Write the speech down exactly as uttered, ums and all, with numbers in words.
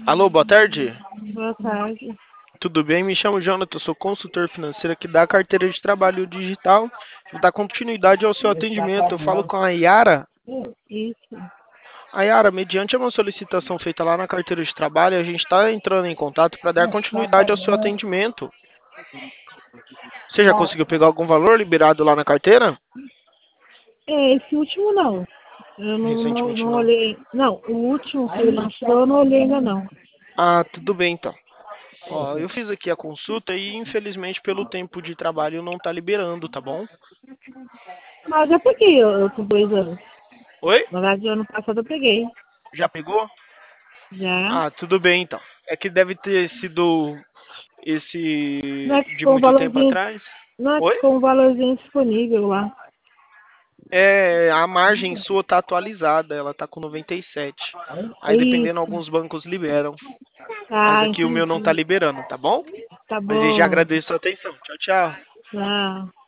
Alô, boa tarde. Boa tarde. Tudo bem? Me chamo Jonathan, sou consultor financeiro aqui da carteira de trabalho digital. Vou dar continuidade ao seu atendimento. Eu falo com a Yara. Isso. A Yara, mediante uma solicitação feita lá na carteira de trabalho, a gente está entrando em contato para dar continuidade ao seu atendimento. Você já conseguiu pegar algum valor liberado lá na carteira? É, esse último não. Eu não, não, Recentemente não não. olhei. Não, o último que ele lançou eu não olhei ainda não. Ah, tudo bem então. Ó, eu fiz aqui a consulta e infelizmente pelo tempo de trabalho não está liberando, tá bom? Mas eu peguei outros dois anos. Oi? Na verdade, ano passado eu peguei. Já pegou? Já. Ah, tudo bem então. É que deve ter sido Não esse é que de ficou um muito tempo valorzinho. atrás. Não é que Oi? ficou um valorzinho disponível lá. É, a margem sua tá atualizada, ela tá com noventa e sete. Aí dependendo, Isso. alguns bancos liberam. Mas Ah, aqui o meu não tá entendi. liberando, tá bom? Tá Mas eu já bom. agradeço a atenção. Tchau, tchau. Tchau.